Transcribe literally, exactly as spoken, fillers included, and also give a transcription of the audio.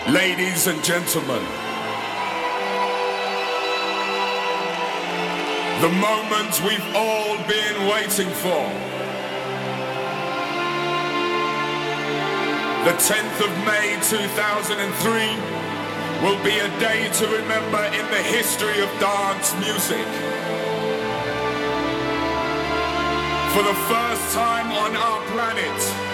Ladies and gentlemen, the moment we've all been waiting for. The tenth of May two thousand three will be a day to remember in the history of dance music. For the first time on our planet,